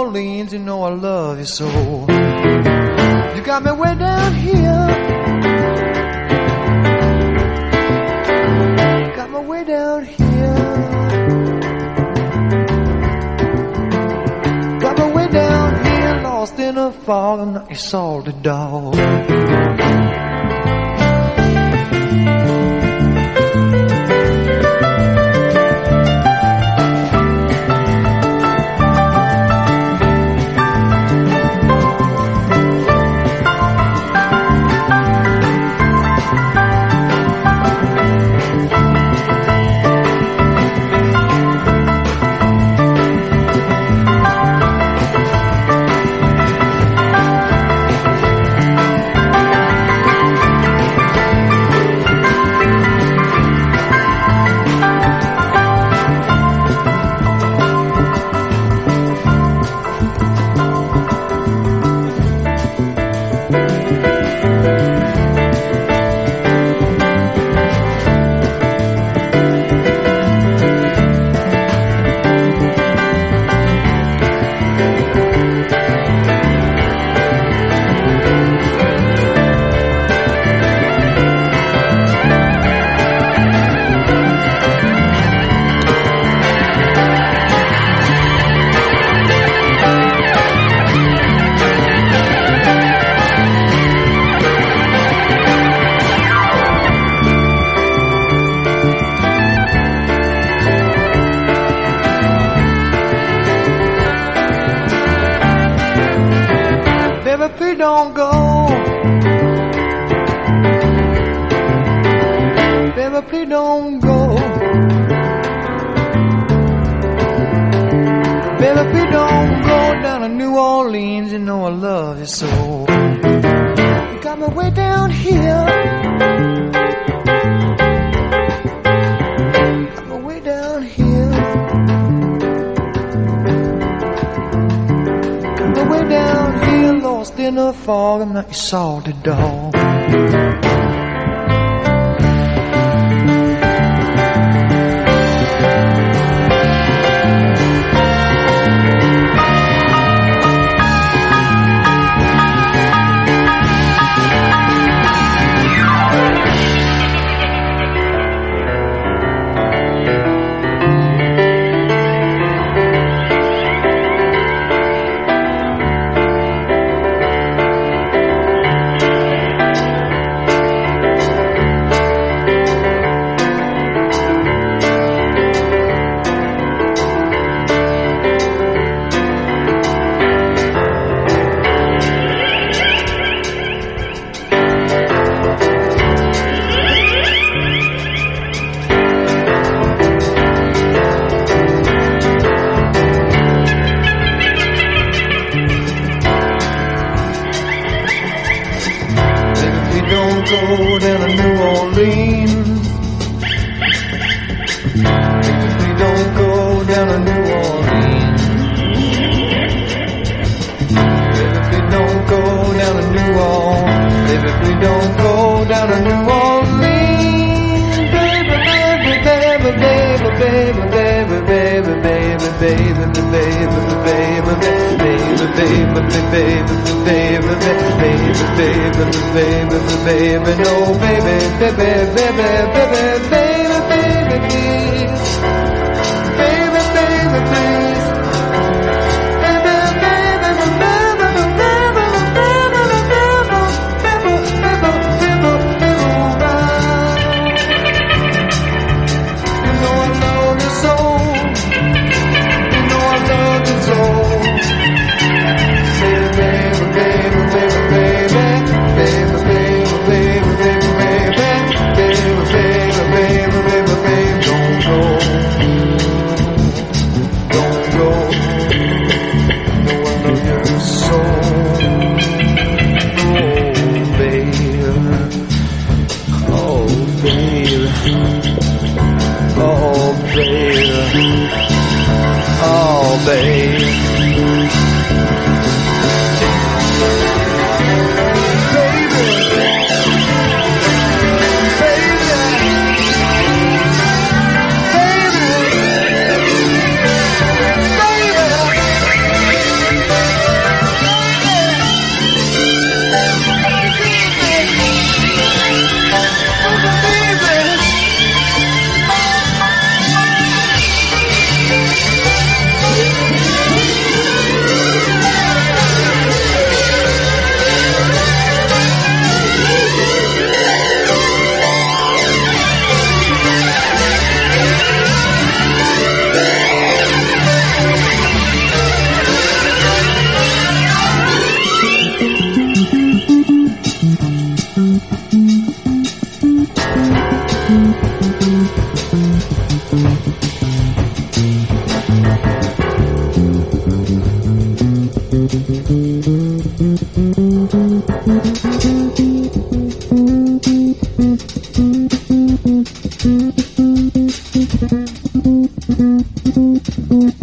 Orleans, you know I love you so. You got me way down here. Got me way down here. Got me way down here, lost in a fog. I'm not your salty dog. Please don't go. Baby, please don't go. Baby, please don't go down to New Orleans. You know I love you so. You got me way down here. Got me way down here. Got me way down here, lost in the fog. I'm not your salty dog. Go down to New Orleans. We don't go down to New Orleans. If we don't go down to New Orleans. If we don't go down to New Orleans. Baby, baby, baby, baby, baby, baby, baby, baby, baby, no, baby, baby, baby, baby, baby, baby, please, baby, baby, please, baby, baby, you know I love you so, you know I love you so.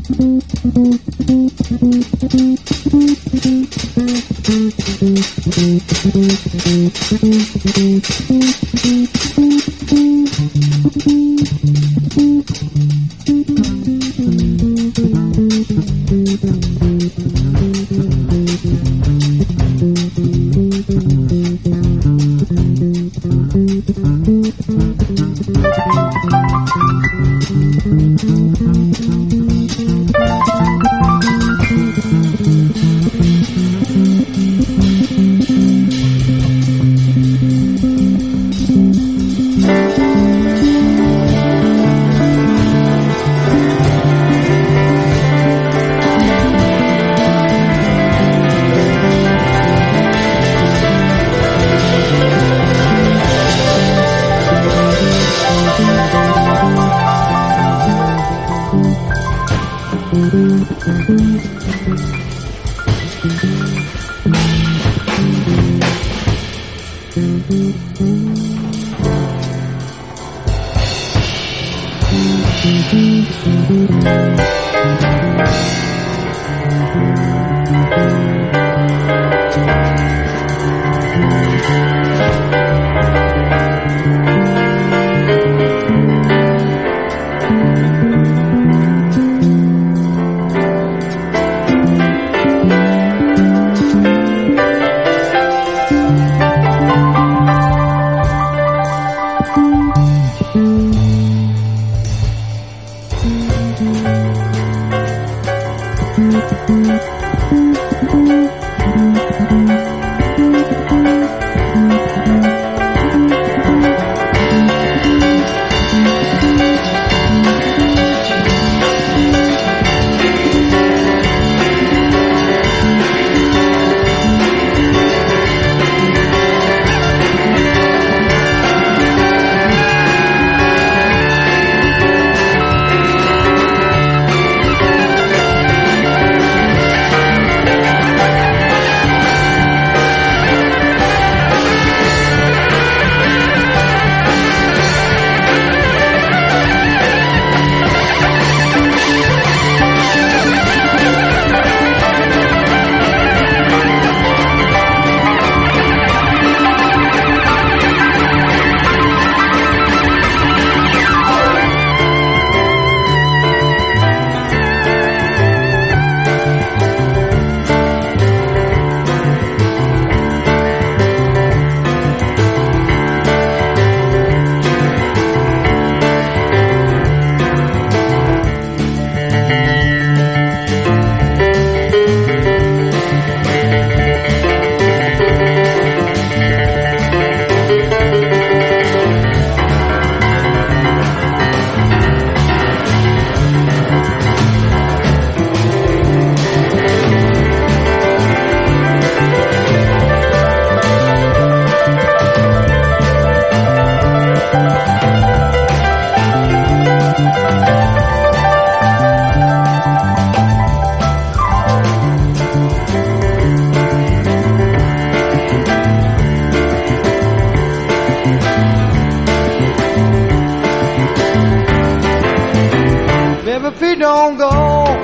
If he don't go,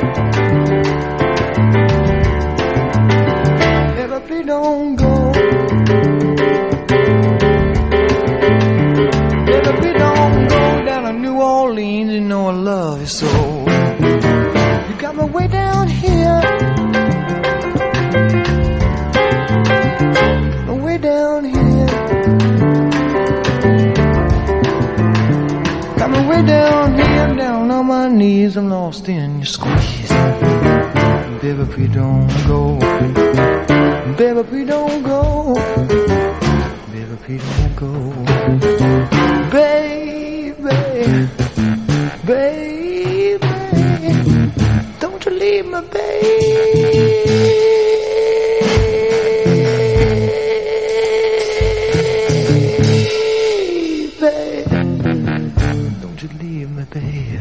if he don't go, if he don't go down to New Orleans, you know I love you so. You got me way down here, way down here, got me way down here, down on my knees, I'm lost in your squeeze. Baby, please don't go. Baby, please don't go. Baby, please don't go. Baby, baby, don't you leave me, baby. Don't you leave me, baby.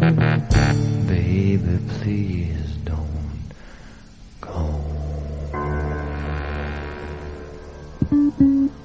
Baby, please don't go.